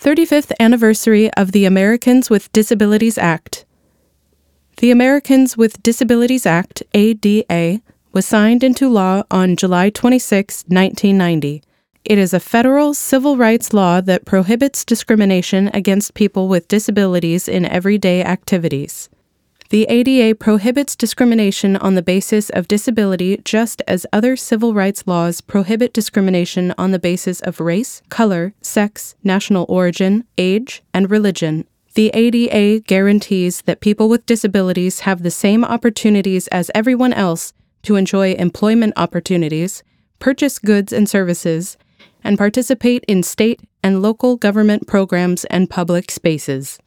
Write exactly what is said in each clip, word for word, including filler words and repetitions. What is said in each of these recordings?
thirty-fifth Anniversary of the Americans with Disabilities Act. The Americans with Disabilities Act, A D A, was signed into law on July twenty-sixth, nineteen ninety. It is a federal civil rights law that prohibits discrimination against people with disabilities in everyday activities. The A D A prohibits discrimination on the basis of disability just as other civil rights laws prohibit discrimination on the basis of race, color, sex, national origin, age, and religion. The A D A guarantees that people with disabilities have the same opportunities as everyone else to enjoy employment opportunities, purchase goods and services, and participate in state and local government programs and public spaces.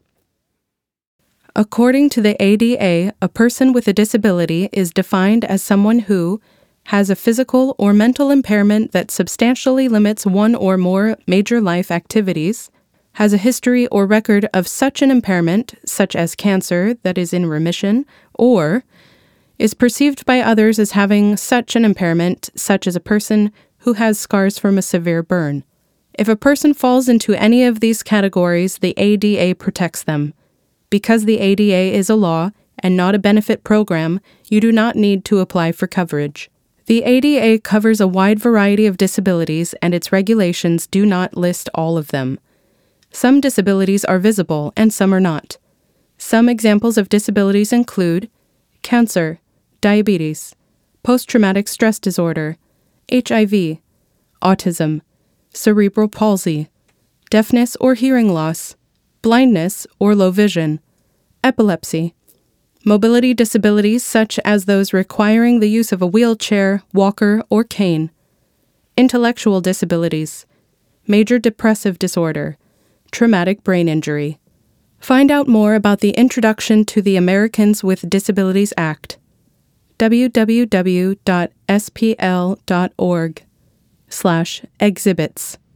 According to the A D A, a person with a disability is defined as someone who has a physical or mental impairment that substantially limits one or more major life activities, has a history or record of such an impairment, such as cancer that is in remission, or is perceived by others as having such an impairment, such as a person who has scars from a severe burn. If a person falls into any of these categories, the A D A protects them. Because the A D A is a law and not a benefit program, you do not need to apply for coverage. The A D A covers a wide variety of disabilities, and its regulations do not list all of them. Some disabilities are visible and some are not. Some examples of disabilities include cancer, diabetes, post-traumatic stress disorder, H I V, autism, cerebral palsy, deafness or hearing loss, blindness or low vision, epilepsy, mobility disabilities such as those requiring the use of a wheelchair, walker, or cane, intellectual disabilities, major depressive disorder, traumatic brain injury. Find out more about the Introduction to the Americans with Disabilities Act. w w w dot s p l dot org slash exhibits